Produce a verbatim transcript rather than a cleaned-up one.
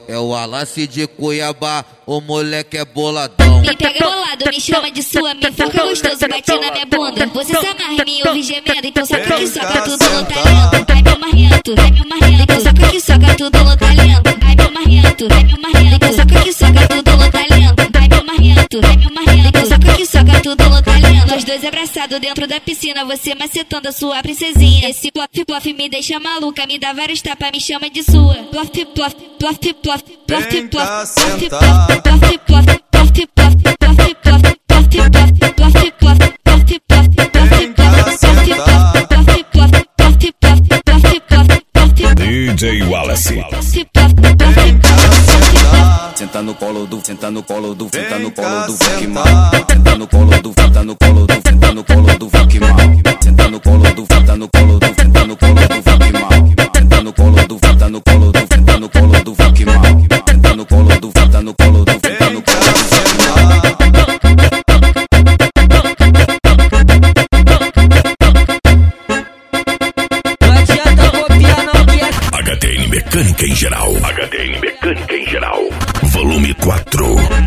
é o Wallace de Cuiabá, o moleque é boladão. Me pega bolado, me chama de sua, me foca gostoso, bate na minha bunda. Você se amarra em mim, ouve gemendo, então soca que soca tudo no talento. Ai meu marrento, ai meu marrento, então soca que soca tudo no talento. Ai meu marrento, ai meu marrento, então soca que soca tudo no talento. Ai meu marrento, ai meu marrento, então soca que soca tudo no talento. Nós dois abraçados dentro da piscina, você macetando a sua princesinha. Esse plof, plof me deixa maluca, me dá vários tapas, me chama de sua. Plof, plof, plof, plof, plof, plof, plof, plof, plof, plof, plof, plof, plof, plof, plof, plof, plof, plof, plof, plof, D J Wallace. Senta no colo do, senta no colo do, senta no colo do funk mal. Senta no colo do, senta no colo do, senta no colo do funk mal. Senta no colo do, senta no colo do, senta no colo do funk mal. Senta no colo do, senta no colo do, senta no colo do funk mal. Senta no colo do, senta no colo do, senta no colo do funk mal. H T N Mecânica em geral. H T N Mecânica em geral. Volume quatro.